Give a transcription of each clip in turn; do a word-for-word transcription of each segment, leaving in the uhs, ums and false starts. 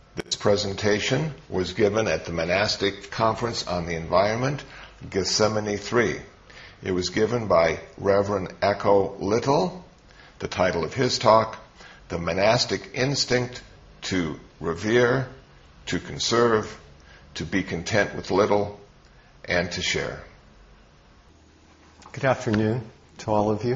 This presentation was given at the Monastic Conference on the Environment, Gethsemane three. It was given by Reverend Echo Little. The title of his talk, The Monastic Instinct to Revere, to Conserve, to be content with little, and to share. Good afternoon to all of you.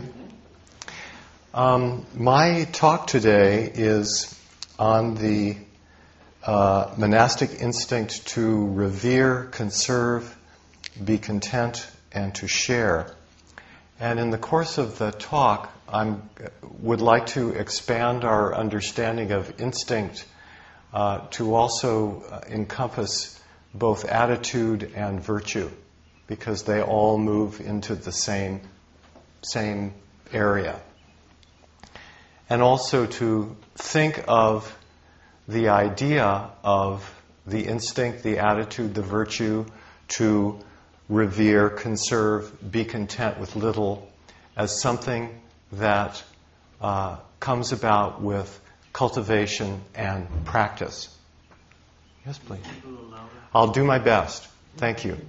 Um, my talk today is on the uh, monastic instinct to revere, conserve, be content, and to share. And in the course of the talk, I would like to expand our understanding of instinct uh, to also uh, encompass both attitude and virtue, because they all move into the same, same area. And also to think of the idea of the instinct, the attitude, the virtue to revere, conserve, be content with little as something that uh, comes about with cultivation and practice. Yes, please. I'll do my best. Thank you.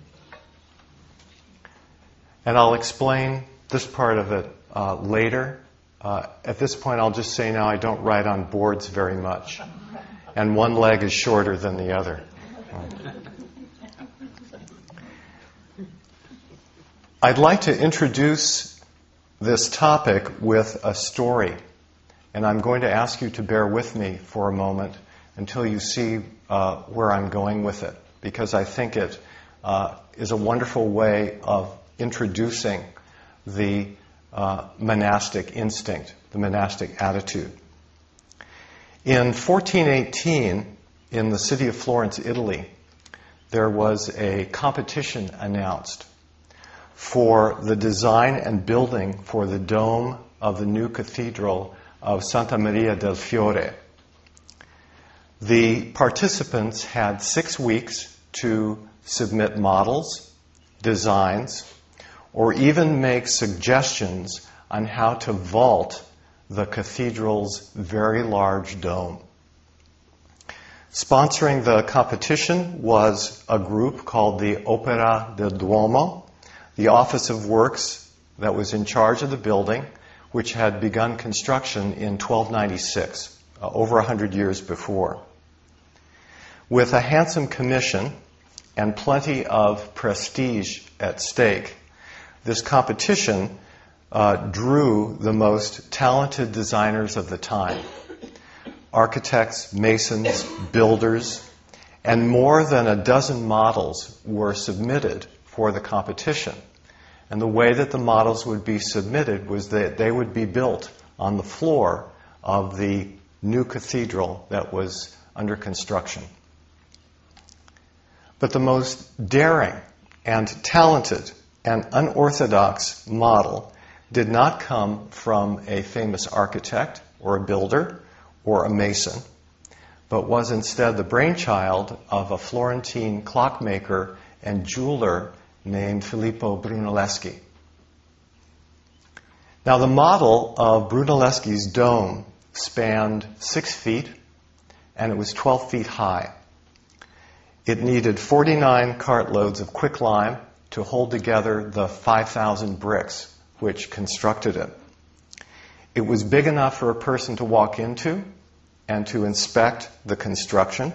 And I'll explain this part of it uh, later. Uh, at this point, I'll just say now I don't write on boards very much. And one leg is shorter than the other. I'd like to introduce this topic with a story. And I'm going to ask you to bear with me for a moment until you see uh, where I'm going with it, because I think it uh, is a wonderful way of introducing the uh, monastic instinct, the monastic attitude. In fourteen eighteen, in the city of Florence, Italy, there was a competition announced for the design and building for the dome of the new cathedral of Santa Maria del Fiore. The participants had six weeks to submit models, designs, or even make suggestions on how to vault the cathedral's very large dome. Sponsoring the competition was a group called the Opera del Duomo, the Office of Works that was in charge of the building, which had begun construction in twelve ninety-six, uh, over one hundred years before. With a handsome commission and plenty of prestige at stake, this competition uh, drew the most talented designers of the time. Architects, masons, builders, and more than a dozen models were submitted for the competition. And the way that the models would be submitted was that they would be built on the floor of the new cathedral that was under construction. But the most daring and talented and unorthodox model did not come from a famous architect or a builder or a mason, but was instead the brainchild of a Florentine clockmaker and jeweler named Filippo Brunelleschi. Now, the model of Brunelleschi's dome spanned six feet, and it was twelve feet high. It needed forty-nine cartloads of quicklime to hold together the five thousand bricks which constructed it. It was big enough for a person to walk into and to inspect the construction.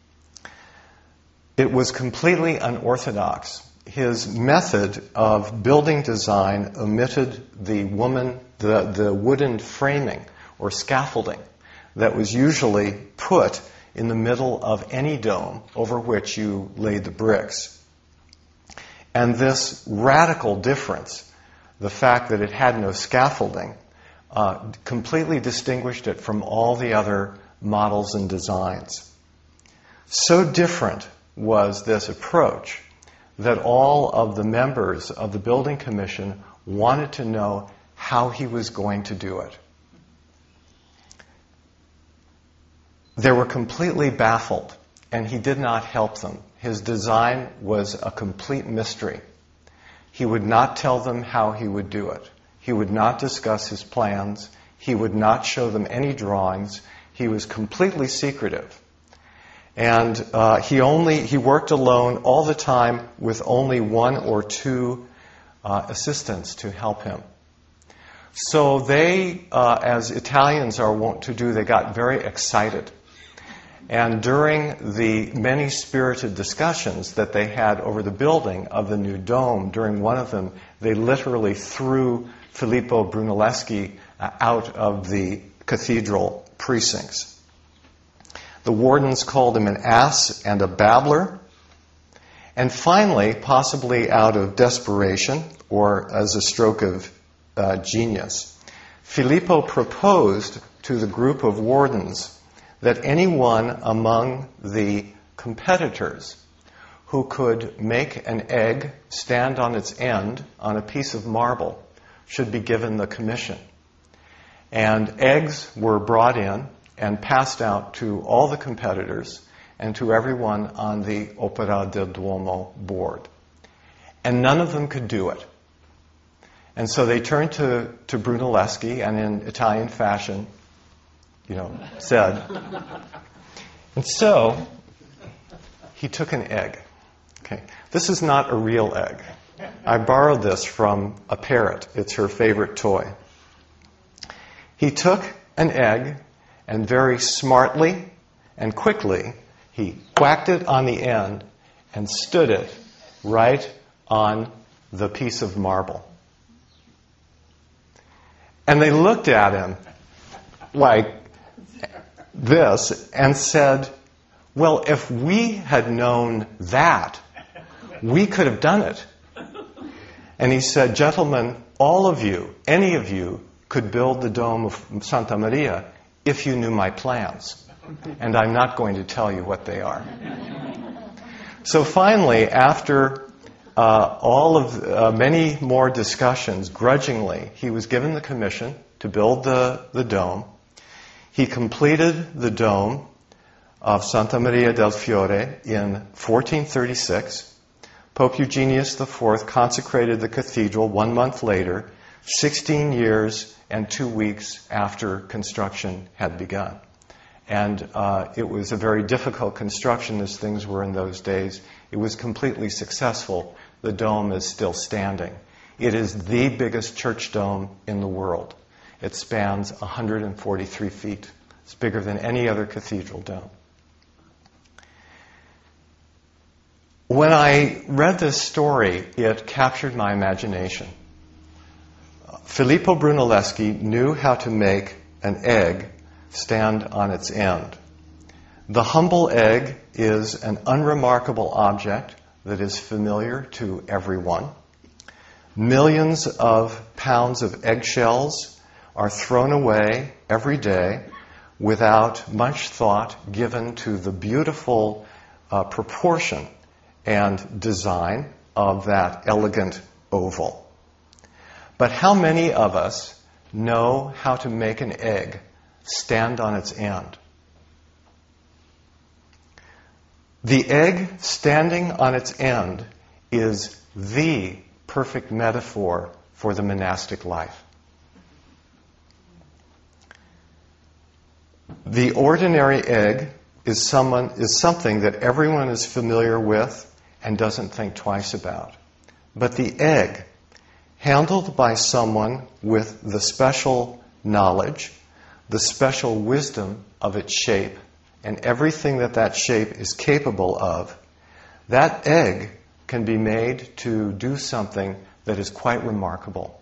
It was completely unorthodox. His method of building design omitted the woman, the, the wooden framing or scaffolding that was usually put in the middle of any dome over which you laid the bricks. And this radical difference, the fact that it had no scaffolding, uh, completely distinguished it from all the other models and designs. So different was this approach that all of the members of the building commission wanted to know how he was going to do it. They were completely baffled, and he did not help them. His design was a complete mystery. He would not tell them how he would do it. He would not discuss his plans. He would not show them any drawings. He was completely secretive. And uh, he only he worked alone all the time with only one or two uh, assistants to help him. So they, uh, as Italians are wont to do, they got very excited. And during the many spirited discussions that they had over the building of the new dome, during one of them, they literally threw Filippo Brunelleschi uh, out of the cathedral precincts. The wardens called him an ass and a babbler. And finally, possibly out of desperation or as a stroke of uh, genius, Filippo proposed to the group of wardens that anyone among the competitors who could make an egg stand on its end on a piece of marble should be given the commission. And eggs were brought in and passed out to all the competitors and to everyone on the Opera del Duomo board. And none of them could do it. And so they turned to, to Brunelleschi and in Italian fashion, you know, said. And so he took an egg. Okay, this is not a real egg. I borrowed this from a parrot. It's her favorite toy. He took an egg and very smartly and quickly he whacked it on the end and stood it right on the piece of marble. And they looked at him like this and said, well, if we had known that, we could have done it. And he said, gentlemen, all of you, any of you, could build the dome of Santa Maria if you knew my plans. And I'm not going to tell you what they are. So finally, after uh, all of uh, many more discussions, grudgingly, he was given the commission to build the, the dome. He completed the dome of Santa Maria del Fiore in fourteen thirty-six. Pope Eugenius the Fourth consecrated the cathedral one month later, sixteen years and two weeks after construction had begun. And uh, it was a very difficult construction as things were in those days. It was completely successful. The dome is still standing. It is the biggest church dome in the world. It spans one hundred forty-three feet. It's bigger than any other cathedral dome. When I read this story, it captured my imagination. Filippo Brunelleschi knew how to make an egg stand on its end. The humble egg is an unremarkable object that is familiar to everyone. Millions of pounds of eggshells are thrown away every day without much thought given to the beautiful uh, proportion and design of that elegant oval. But how many of us know how to make an egg stand on its end? The egg standing on its end is the perfect metaphor for the monastic life. The ordinary egg is someone is something that everyone is familiar with and doesn't think twice about. But the egg, handled by someone with the special knowledge, the special wisdom of its shape, and everything that that shape is capable of, that egg can be made to do something that is quite remarkable.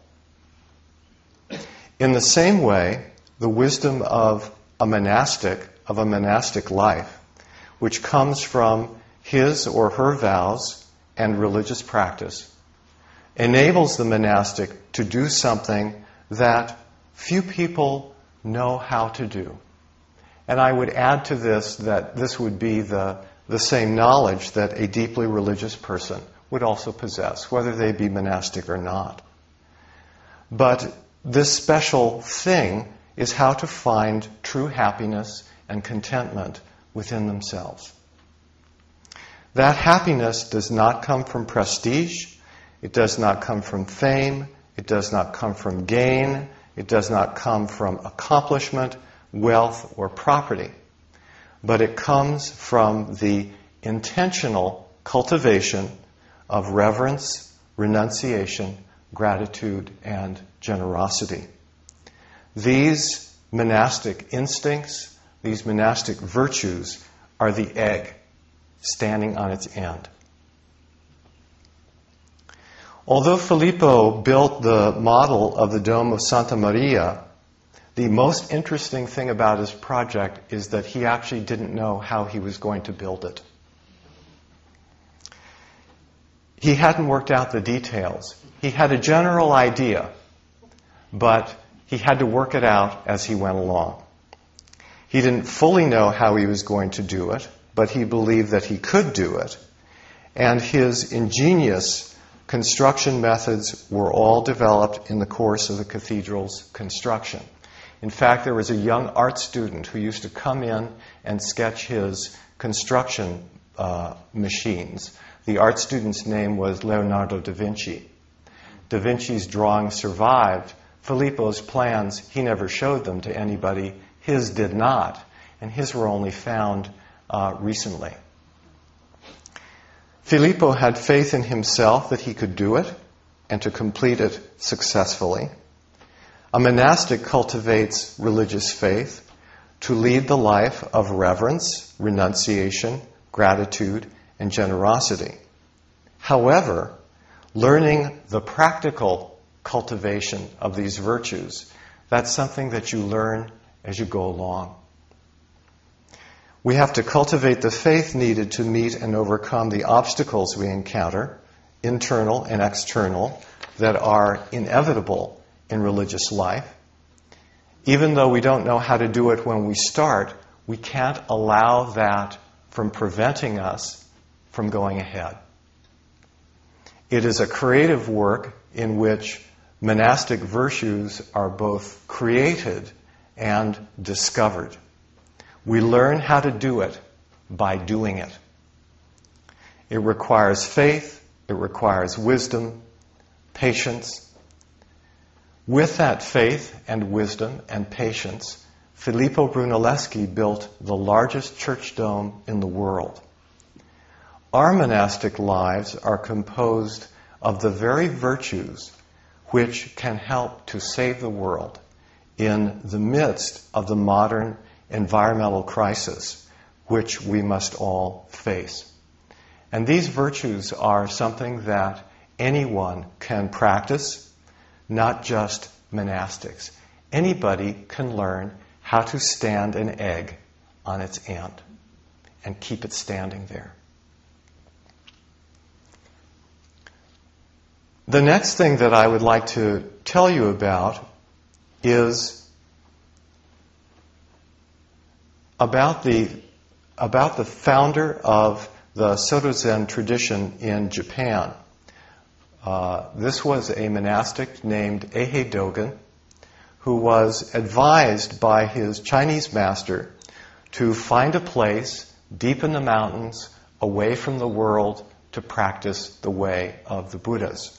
In the same way, the wisdom of a monastic, of a monastic life, which comes from his or her vows and religious practice, enables the monastic to do something that few people know how to do. And I would add to this that this would be the, the same knowledge that a deeply religious person would also possess, whether they be monastic or not. But this special thing is how to find true happiness and contentment within themselves. That happiness does not come from prestige. It does not come from fame. It does not come from gain. It does not come from accomplishment, wealth, or property. but it comes from the intentional cultivation of reverence, renunciation, gratitude, and generosity. These monastic instincts, these monastic virtues, are the egg standing on its end. Although Filippo built the model of the Dome of Santa Maria, the most interesting thing about his project is that he actually didn't know how he was going to build it. He hadn't worked out the details. He had a general idea, but he had to work it out as he went along. He didn't fully know how he was going to do it, but he believed that he could do it. And his ingenious construction methods were all developed in the course of the cathedral's construction. In fact, there was a young art student who used to come in and sketch his construction uh, machines. The art student's name was Leonardo da Vinci. Da Vinci's drawings survived. Filippo's plans, he never showed them to anybody. His did not, and his were only found uh, recently. Filippo had faith in himself that he could do it and to complete it successfully. A monastic cultivates religious faith to lead the life of reverence, renunciation, gratitude, and generosity. However, learning the practical cultivation of these virtues, that's something that you learn as you go along. We have to cultivate the faith needed to meet and overcome the obstacles we encounter, internal and external, that are inevitable in religious life. Even though we don't know how to do it when we start, we can't allow that from preventing us from going ahead. It is a creative work in which monastic virtues are both created and discovered. We learn how to do it by doing it. It requires faith, it requires wisdom, patience. With that faith and wisdom and patience, Filippo Brunelleschi built the largest church dome in the world. Our monastic lives are composed of the very virtues which can help to save the world in the midst of the modern environmental crisis which we must all face. And these virtues are something that anyone can practice, not just monastics. Anybody can learn how to stand an egg on its end and keep it standing there. The next thing that I would like to tell you about is about the, about the founder of the Soto Zen tradition in Japan. Uh, this was a monastic named Eihei Dogen, who was advised by his Chinese master to find a place deep in the mountains, away from the world, to practice the way of the Buddhas.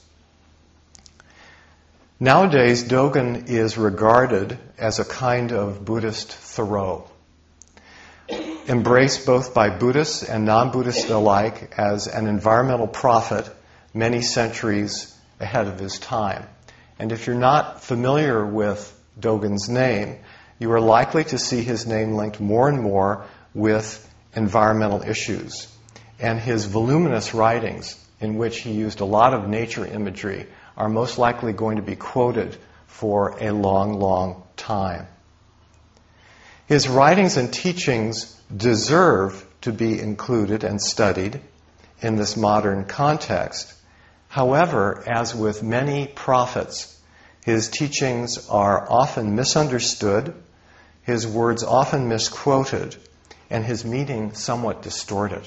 Nowadays, Dogen is regarded as a kind of Buddhist Thoreau, embraced both by Buddhists and non-Buddhists alike as an environmental prophet many centuries ahead of his time. And if you're not familiar with Dogen's name, you are likely to see his name linked more and more with environmental issues. And his voluminous writings, in which he used a lot of nature imagery, are most likely going to be quoted for a long, long time. His writings and teachings deserve to be included and studied in this modern context. However, as with many prophets, his teachings are often misunderstood, his words often misquoted, and his meaning somewhat distorted.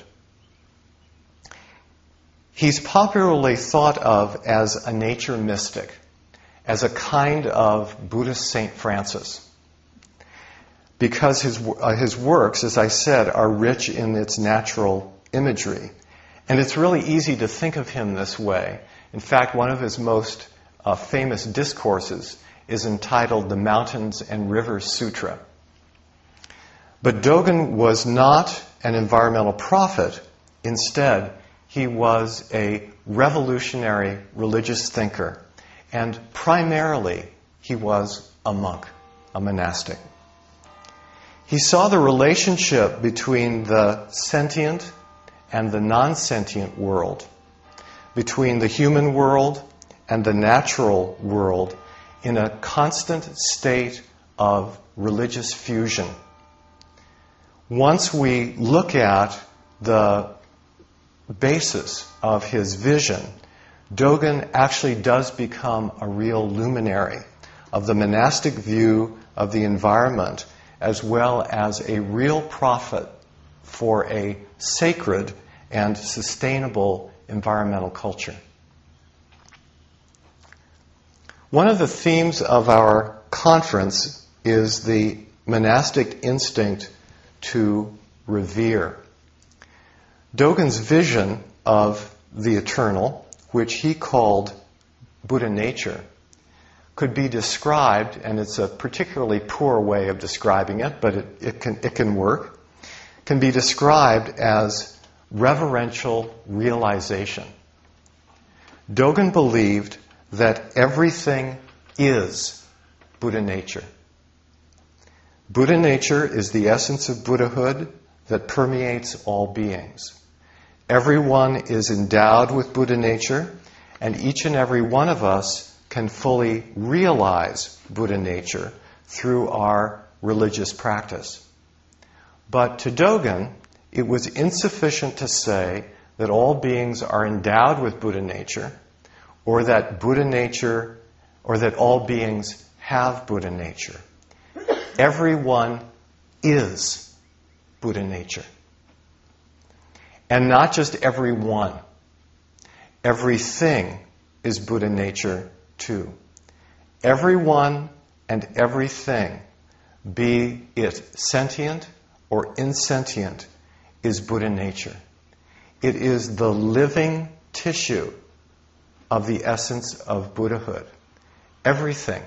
He's popularly thought of as a nature mystic, as a kind of Buddhist Saint Francis, because his, uh, his works, as I said, are rich in its natural imagery. And it's really easy to think of him this way. In fact, one of his most uh, famous discourses is entitled The Mountains and Rivers Sutra. But Dogen was not an environmental prophet. Instead, he was a revolutionary religious thinker. And primarily, he was a monk, a monastic. He saw the relationship between the sentient and the non-sentient world, between the human world and the natural world, in a constant state of religious fusion. Once we look at the basis of his vision, Dogen actually does become a real luminary of the monastic view of the environment, as well as a real prophet for a sacred and sustainable environmental culture. One of the themes of our conference is the monastic instinct to revere. Dogen's vision of the eternal, which he called Buddha nature, could be described, and it's a particularly poor way of describing it, but it, it can it can work, can be described as reverential realization. Dogen believed that everything is Buddha nature. Buddha nature is the essence of Buddhahood that permeates all beings. Everyone is endowed with Buddha nature, and each and every one of us can fully realize Buddha nature through our religious practice. But to Dogen, it was insufficient to say that all beings are endowed with Buddha nature, or that Buddha nature, or that all beings have Buddha nature. Everyone is Buddha nature. And not just everyone. Everything is Buddha nature too. Everyone and everything, be it sentient or insentient, is Buddha nature. It is the living tissue of the essence of Buddhahood. Everything.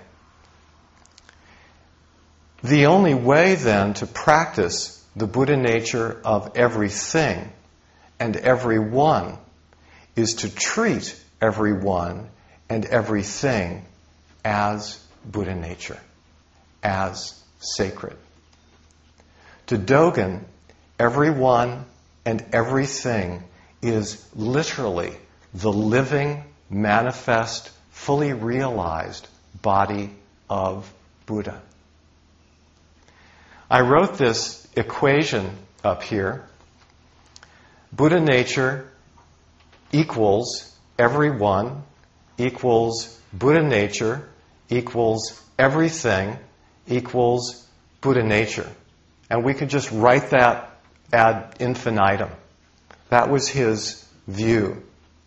The only way then to practice the Buddha nature of everything and everyone is to treat everyone and everything as Buddha nature, as sacred. To Dogen, everyone and everything is literally the living, manifest, fully realized body of Buddha. I wrote this equation up here. Buddha nature equals everyone equals Buddha nature equals everything equals Buddha nature. And we could just write that ad infinitum. That was his view.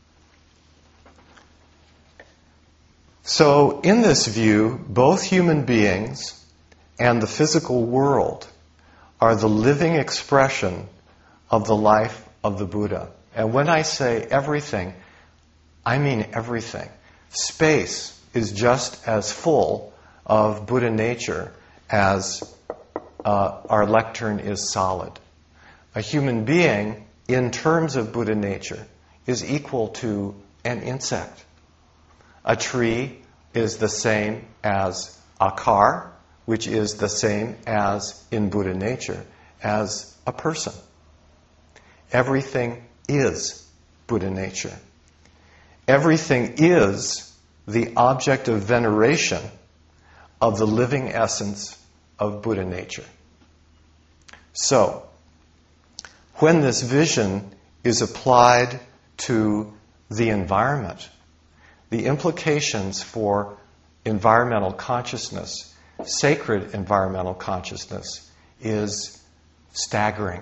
So in this view, both human beings and the physical world are the living expression of the life of the Buddha. And when I say everything, I mean everything. Space is just as full of Buddha nature as uh, our lectern is solid. A human being, in terms of Buddha nature, is equal to an insect. A tree is the same as a car, which is the same as, in Buddha nature, as a person. Everything is Buddha nature. Everything is the object of veneration of the living essence of Buddha nature. So, when this vision is applied to the environment, the implications for environmental consciousness, sacred environmental consciousness, is staggering.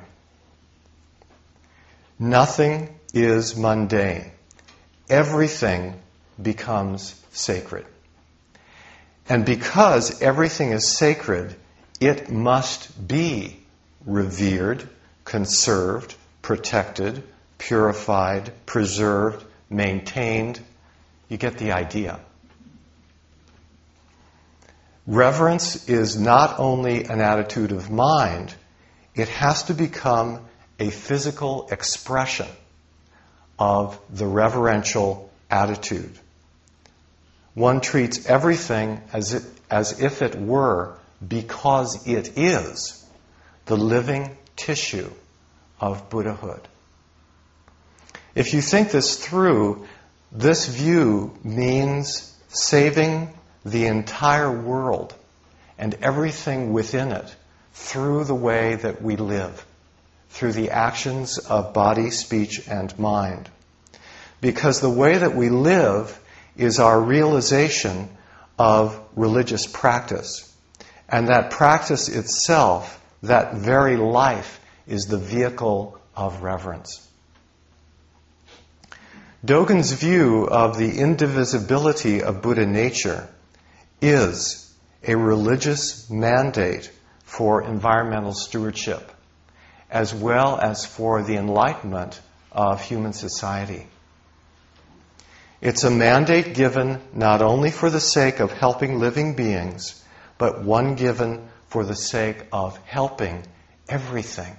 Nothing is mundane. Everything becomes sacred. And because everything is sacred, it must be revered, conserved, protected, purified, preserved, maintained. You get the idea. Reverence is not only an attitude of mind, it has to become a physical expression of the reverential attitude. One treats everything as it, as if it were, because it is, the living tissue of Buddhahood. If you think this through, this view means saving the entire world and everything within it through the way that we live, through the actions of body, speech, and mind. Because the way that we live is our realization of religious practice. And that practice itself, that very life, is the vehicle of reverence. Dogen's view of the indivisibility of Buddha nature is a religious mandate for environmental stewardship, as well as for the enlightenment of human society. It's a mandate given not only for the sake of helping living beings, but one given for the sake of helping everything.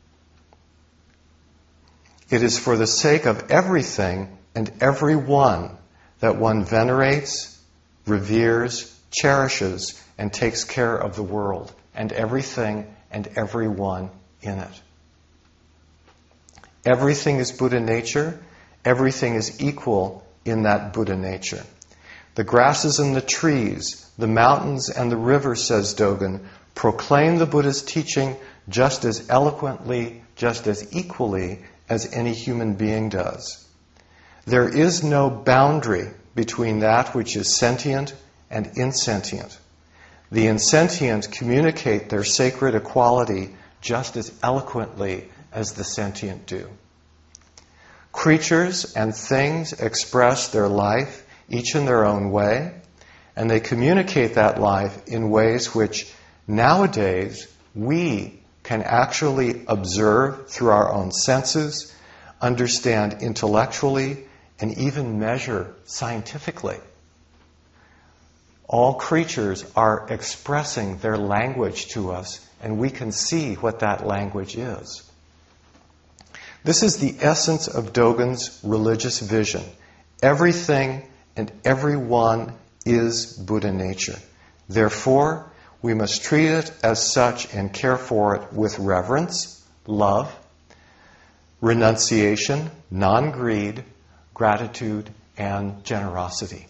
It is for the sake of everything and everyone that one venerates, reveres, cherishes, and takes care of the world, and everything and everyone in it. Everything is Buddha nature. Everything is equal in that Buddha nature. The grasses and the trees, the mountains and the rivers, says Dogen, proclaim the Buddha's teaching just as eloquently, just as equally as any human being does. There is no boundary between that which is sentient and insentient. The insentient communicate their sacred equality just as eloquently as the sentient do. Creatures and things express their life, each in their own way, and they communicate that life in ways which nowadays we can actually observe through our own senses, understand intellectually, and even measure scientifically. All creatures are expressing their language to us, and we can see what that language is. This is the essence of Dogen's religious vision. Everything and everyone is Buddha nature. Therefore, we must treat it as such and care for it with reverence, love, renunciation, non-greed, gratitude, and generosity.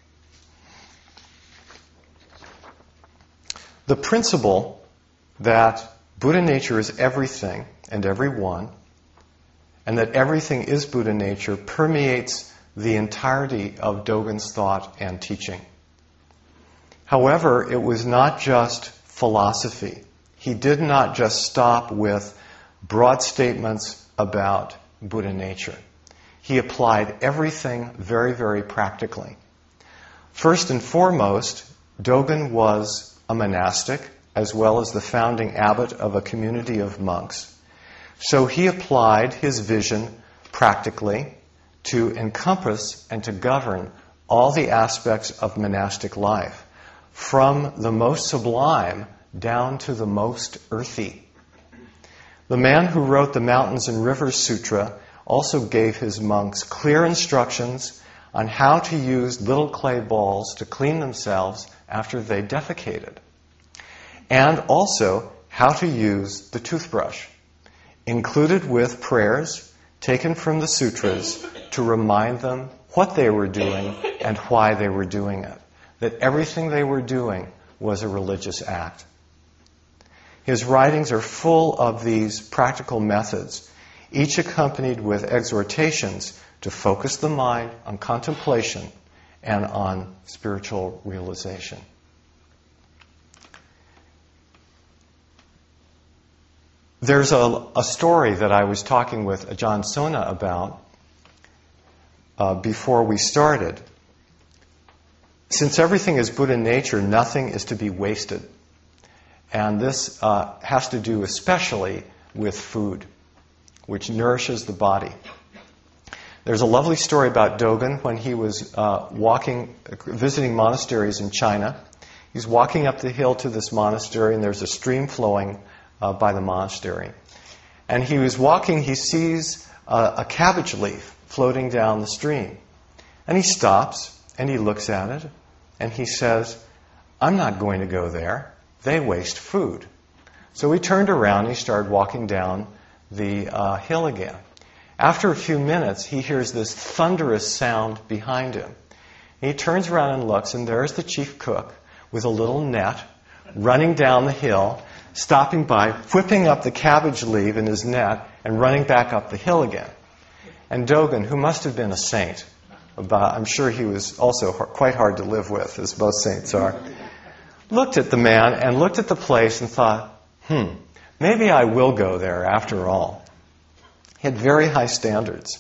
The principle that Buddha nature is everything and everyone, and that everything is Buddha nature, permeates the entirety of Dogen's thought and teaching. However, it was not just philosophy. He did not just stop with broad statements about Buddha nature. He applied everything very, very practically. First and foremost, Dogen was a monastic, as well as the founding abbot of a community of monks. So he applied his vision practically to encompass and to govern all the aspects of monastic life, from the most sublime down to the most earthy. The man who wrote the Mountains and Rivers Sutra also gave his monks clear instructions on how to use little clay balls to clean themselves after they defecated, and also how to use the toothbrush, included with prayers taken from the sutras to remind them what they were doing and why they were doing it, that everything they were doing was a religious act. His writings are full of these practical methods, each accompanied with exhortations to focus the mind on contemplation and on spiritual realization. There's a, a story that I was talking with Ajahn Sona about uh, before we started. Since everything is Buddha nature, nothing is to be wasted. And this uh, has to do especially with food, which nourishes the body. There's a lovely story about Dogen when he was uh, walking, visiting monasteries in China. He's walking up the hill to this monastery, and there's a stream flowing uh, by the monastery. And he was walking, he sees a, a cabbage leaf floating down the stream. And he stops and he looks at it and he says, I'm not going to go there. They waste food. So he turned around and he started walking down the uh, hill again. After a few minutes, he hears this thunderous sound behind him. He turns around and looks, and there's the chief cook with a little net running down the hill, stopping by, whipping up the cabbage leaf in his net, and running back up the hill again. And Dogen, who must have been a saint, about, I'm sure he was also quite hard to live with, as most saints are, looked at the man and looked at the place and thought, hmm, maybe I will go there after all. He had very high standards.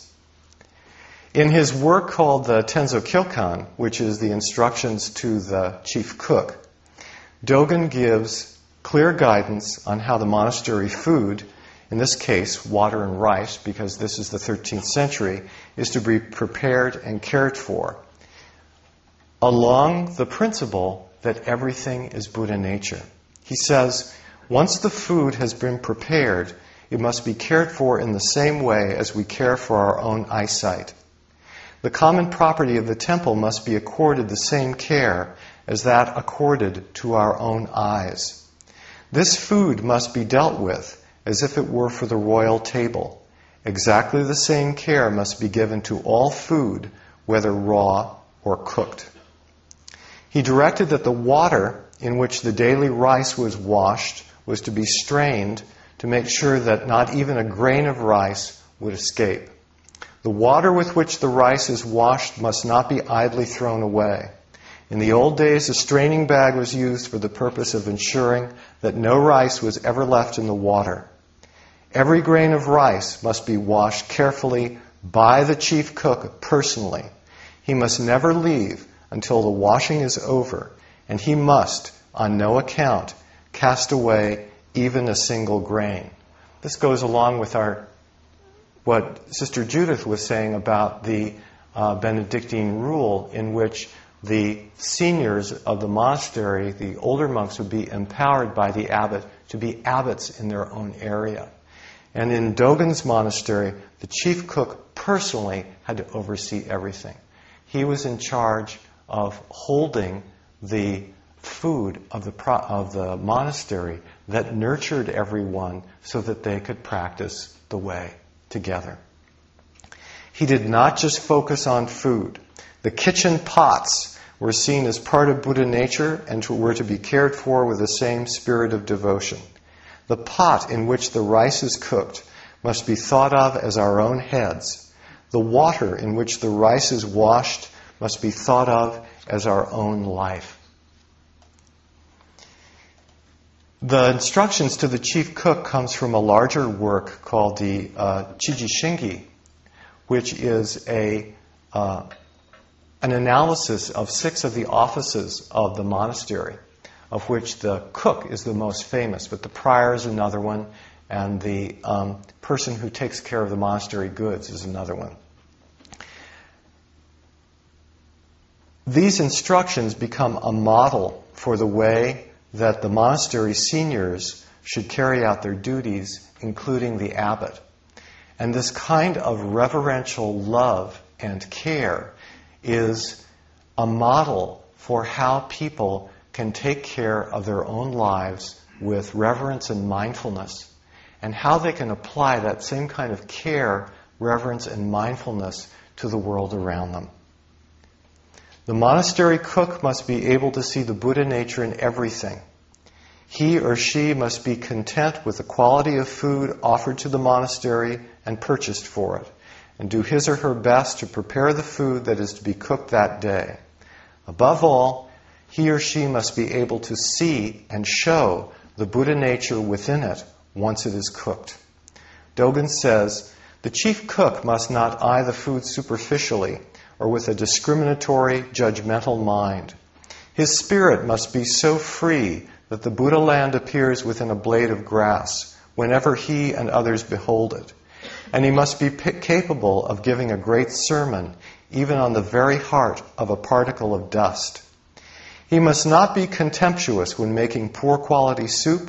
In his work called the Tenzo Kyokan, which is the instructions to the chief cook, Dogen gives clear guidance on how the monastery food, in this case water and rice, because this is the thirteenth century, is to be prepared and cared for, along the principle that everything is Buddha nature. He says, once the food has been prepared, it must be cared for in the same way as we care for our own eyesight. The common property of the temple must be accorded the same care as that accorded to our own eyes. This food must be dealt with as if it were for the royal table. Exactly the same care must be given to all food, whether raw or cooked. He directed that the water in which the daily rice was washed was to be strained to make sure that not even a grain of rice would escape. The water with which the rice is washed must not be idly thrown away. In the old days, a straining bag was used for the purpose of ensuring that no rice was ever left in the water. Every grain of rice must be washed carefully by the chief cook personally. He must never leave until the washing is over, and he must, on no account, cast away even a single grain. This goes along with our what Sister Judith was saying about the uh, Benedictine rule, in which the seniors of the monastery, the older monks, would be empowered by the abbot to be abbots in their own area. And in Dogen's monastery, the chief cook personally had to oversee everything. He was in charge of holding the food of the pro- of the monastery that nurtured everyone so that they could practice the way together. He did not just focus on food. The kitchen pots were seen as part of Buddha nature and to, were to be cared for with the same spirit of devotion. The pot in which the rice is cooked must be thought of as our own heads. The water in which the rice is washed must be thought of as our own life. The instructions to the chief cook comes from a larger work called the uh, Chiji Shingi, which is a uh, an analysis of six of the offices of the monastery, of which the cook is the most famous, but the prior is another one, and the um, person who takes care of the monastery goods is another one. These instructions become a model for the way that the monastery seniors should carry out their duties, including the abbot. And this kind of reverential love and care is a model for how people can take care of their own lives with reverence and mindfulness, and how they can apply that same kind of care, reverence, and mindfulness to the world around them. The monastery cook must be able to see the Buddha nature in everything. He or she must be content with the quality of food offered to the monastery and purchased for it, and do his or her best to prepare the food that is to be cooked that day. Above all, he or she must be able to see and show the Buddha nature within it once it is cooked. Dogen says, the chief cook must not eye the food superficially or with a discriminatory, judgmental mind. His spirit must be so free that the Buddha land appears within a blade of grass whenever he and others behold it. And he must be p- capable of giving a great sermon even on the very heart of a particle of dust. He must not be contemptuous when making poor quality soup,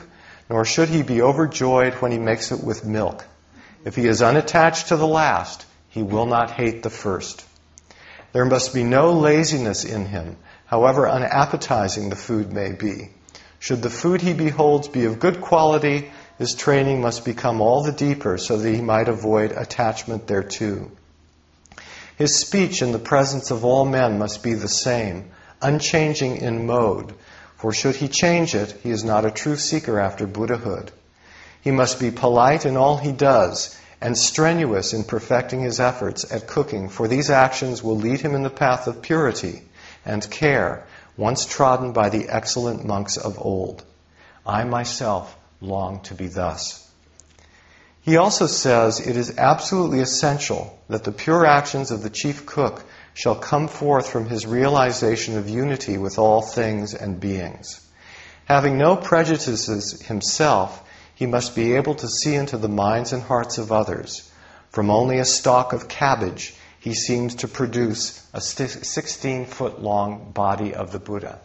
nor should he be overjoyed when he makes it with milk. If he is unattached to the last, he will not hate the first. There must be no laziness in him, however unappetizing the food may be. Should the food he beholds be of good quality, his training must become all the deeper so that he might avoid attachment thereto. His speech in the presence of all men must be the same, unchanging in mode, for should he change it, he is not a true seeker after Buddhahood. He must be polite in all he does, and strenuous in perfecting his efforts at cooking, for these actions will lead him in the path of purity and care, once trodden by the excellent monks of old. I myself long to be thus. He also says it is absolutely essential that the pure actions of the chief cook shall come forth from his realization of unity with all things and beings. Having no prejudices himself, he must be able to see into the minds and hearts of others. From only a stalk of cabbage, he seems to produce a sixteen-foot-long body of the Buddha.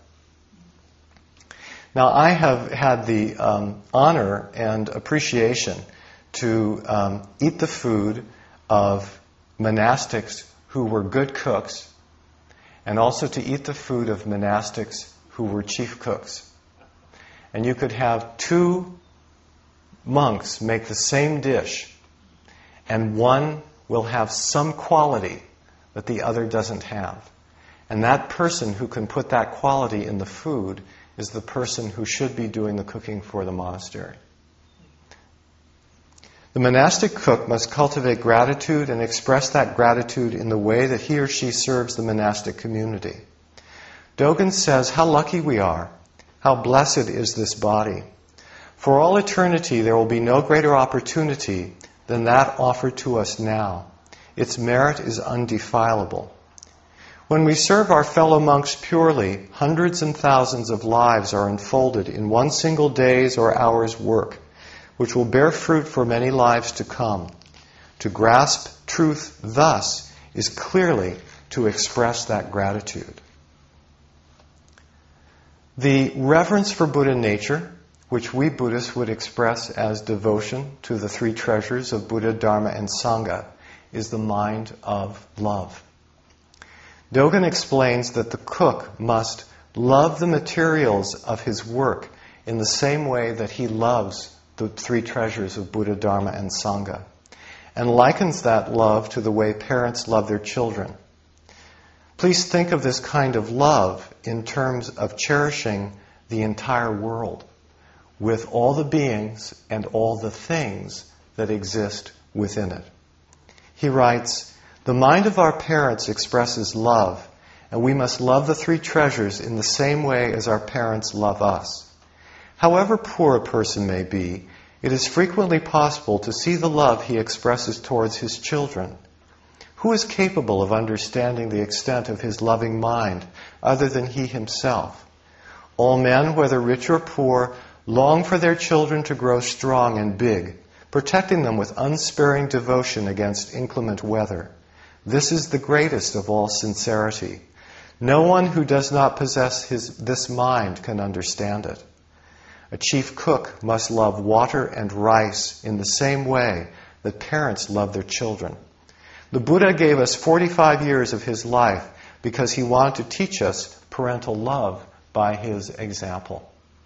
Now, I have had the um, honor and appreciation to um, eat the food of monastics who were good cooks, and also to eat the food of monastics who were chief cooks. And you could have two monks make the same dish, and one will have some quality that the other doesn't have. And that person who can put that quality in the food is the person who should be doing the cooking for the monastery. The monastic cook must cultivate gratitude and express that gratitude in the way that he or she serves the monastic community. Dogen says, how lucky we are, how blessed is this body. For all eternity there will be no greater opportunity than that offered to us now. Its merit is undefilable. When we serve our fellow monks purely, hundreds and thousands of lives are unfolded in one single day's or hour's work, which will bear fruit for many lives to come. To grasp truth thus is clearly to express that gratitude. The reverence for Buddha nature, which we Buddhists would express as devotion to the three treasures of Buddha, Dharma, and Sangha, is the mind of love. Dogen explains that the cook must love the materials of his work in the same way that he loves the three treasures of Buddha, Dharma, and Sangha, and likens that love to the way parents love their children. Please think of this kind of love in terms of cherishing the entire world, with all the beings and all the things that exist within it. He writes, the mind of our parents expresses love, and we must love the three treasures in the same way as our parents love us. However poor a person may be, it is frequently possible to see the love he expresses towards his children. Who is capable of understanding the extent of his loving mind other than he himself? All men, whether rich or poor, long for their children to grow strong and big, protecting them with unsparing devotion against inclement weather. This is the greatest of all sincerity. No one who does not possess his, this mind can understand it. A chief cook must love water and rice in the same way that parents love their children. The Buddha gave us forty-five years of his life because he wanted to teach us parental love by his example.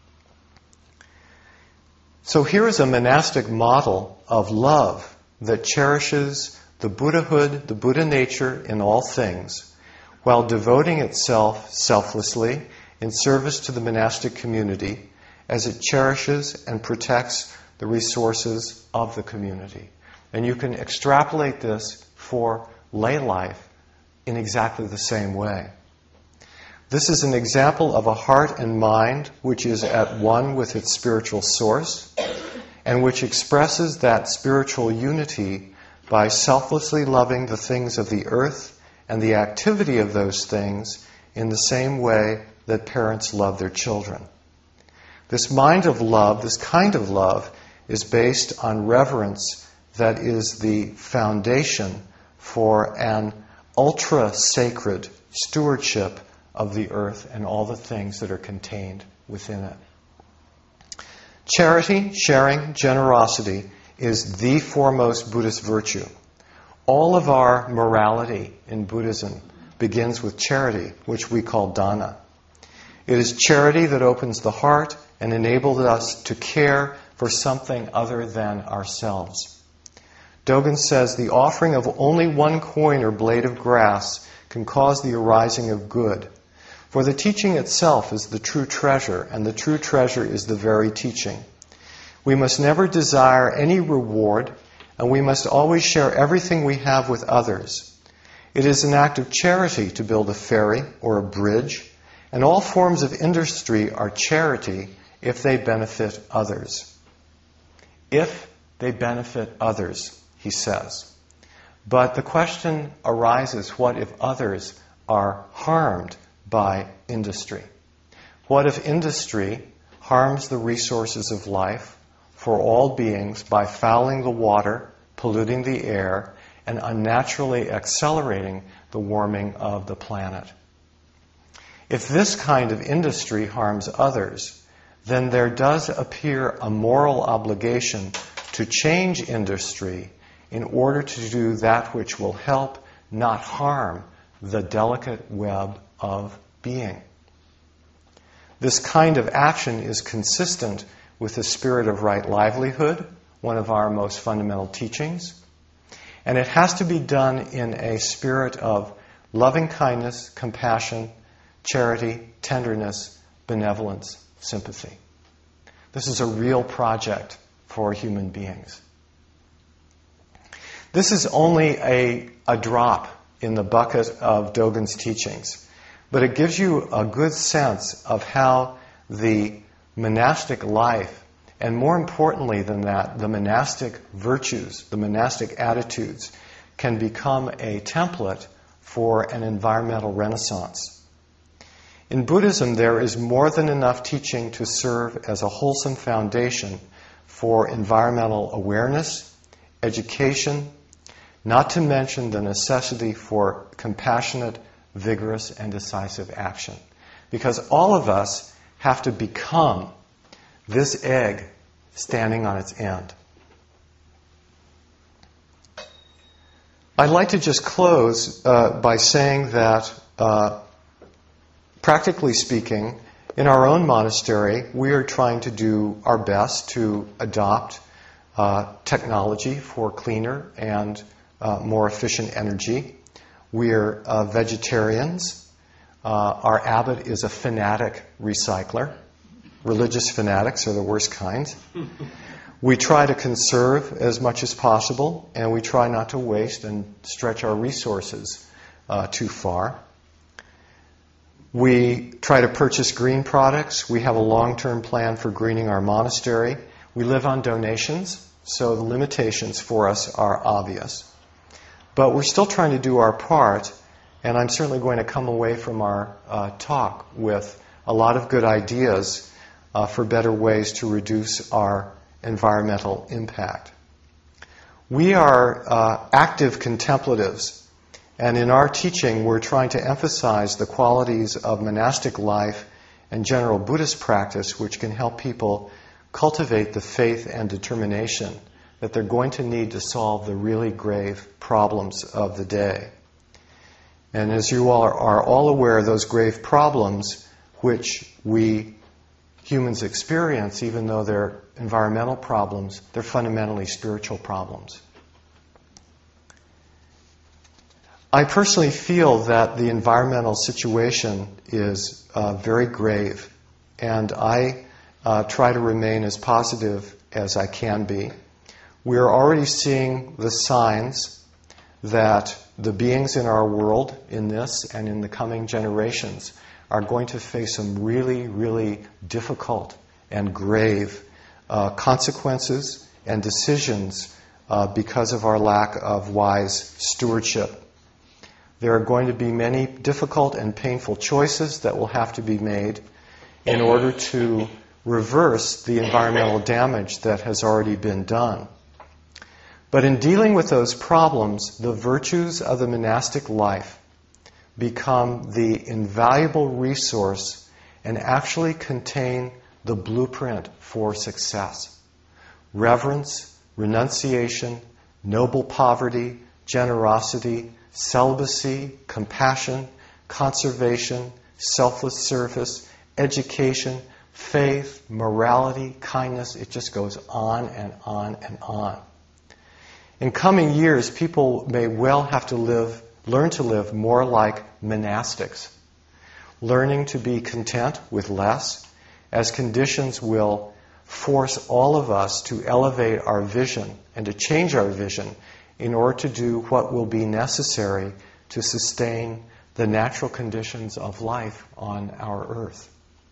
So here is a monastic model of love that cherishes the Buddhahood, the Buddha nature in all things, while devoting itself selflessly in service to the monastic community as it cherishes and protects the resources of the community. And you can extrapolate this for lay life in exactly the same way. This is an example of a heart and mind which is at one with its spiritual source and which expresses that spiritual unity by selflessly loving the things of the earth and the activity of those things in the same way that parents love their children. This mind of love, this kind of love, is based on reverence that is the foundation for an ultra-sacred stewardship of the earth and all the things that are contained within it. Charity, sharing, generosity is the foremost Buddhist virtue. All of our morality in Buddhism begins with charity, which we call dana. It is charity that opens the heart and enables us to care for something other than ourselves. Dogen says the offering of only one coin or blade of grass can cause the arising of good. For the teaching itself is the true treasure, and the true treasure is the very teaching. We must never desire any reward, and we must always share everything we have with others. It is an act of charity to build a ferry or a bridge, and all forms of industry are charity if they benefit others. If they benefit others, he says. But the question arises, what if others are harmed by industry? What if industry harms the resources of life for all beings by fouling the water, polluting the air, and unnaturally accelerating the warming of the planet? If this kind of industry harms others, then there does appear a moral obligation to change industry in order to do that which will help, not harm, the delicate web of being. This kind of action is consistent with the spirit of right livelihood, one of our most fundamental teachings, and it has to be done in a spirit of loving kindness, compassion, charity, tenderness, benevolence, sympathy. This is a real project for human beings. This is only a, a drop in the bucket of Dogen's teachings, but it gives you a good sense of how the monastic life, and more importantly than that, the monastic virtues, the monastic attitudes, can become a template for an environmental renaissance. In Buddhism, there is more than enough teaching to serve as a wholesome foundation for environmental awareness, education, not to mention the necessity for compassionate, vigorous, and decisive action. Because all of us have to become this egg standing on its end. I'd like to just close uh, by saying that, uh, practically speaking, in our own monastery, we are trying to do our best to adopt uh, technology for cleaner and uh, more efficient energy. We're uh, vegetarians. Uh, our abbot is a fanatic recycler. Religious fanatics are the worst kinds. We try to conserve as much as possible, and we try not to waste and stretch our resources uh, too far. We try to purchase green products. We have a long-term plan for greening our monastery. We live on donations, so the limitations for us are obvious. But we're still trying to do our part, and I'm certainly going to come away from our uh, talk with a lot of good ideas uh, for better ways to reduce our environmental impact. We are uh, active contemplatives, and in our teaching we're trying to emphasize the qualities of monastic life and general Buddhist practice which can help people cultivate the faith and determination that they're going to need to solve the really grave problems of the day. And as you all are, are all aware, those grave problems which we humans experience, even though they're environmental problems, they're fundamentally spiritual problems. I personally feel that the environmental situation is uh, very grave, and I uh, try to remain as positive as I can be. We are already seeing the signs that the beings in our world, in this and in the coming generations, are going to face some really, really difficult and grave uh, consequences and decisions uh, because of our lack of wise stewardship. There are going to be many difficult and painful choices that will have to be made in order to reverse the environmental damage that has already been done. But in dealing with those problems, the virtues of the monastic life become the invaluable resource and actually contain the blueprint for success. Reverence, renunciation, noble poverty, generosity, celibacy, compassion, conservation, selfless service, education, faith, morality, kindness. It just goes on and on and on. In coming years, people may well have to live, learn to live more like monastics, learning to be content with less, as conditions will force all of us to elevate our vision and to change our vision in order to do what will be necessary to sustain the natural conditions of life on our earth.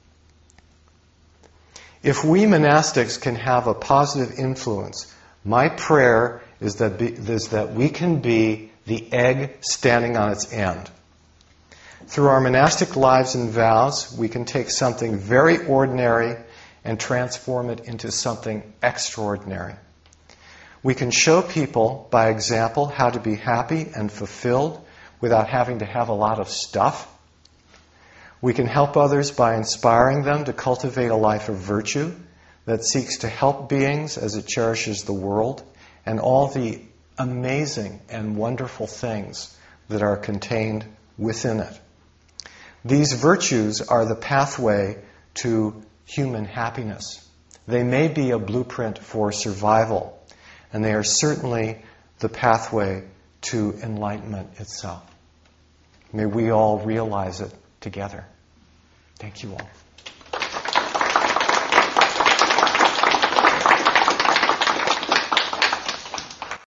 If we monastics can have a positive influence, my prayer is that, be, is that we can be the egg standing on its end. Through our monastic lives and vows, we can take something very ordinary and transform it into something extraordinary. We can show people by example how to be happy and fulfilled without having to have a lot of stuff. We can help others by inspiring them to cultivate a life of virtue that seeks to help beings as it cherishes the world and all the amazing and wonderful things that are contained within it. These virtues are the pathway to human happiness. They may be a blueprint for survival, and they are certainly the pathway to enlightenment itself. May we all realize it together. Thank you all.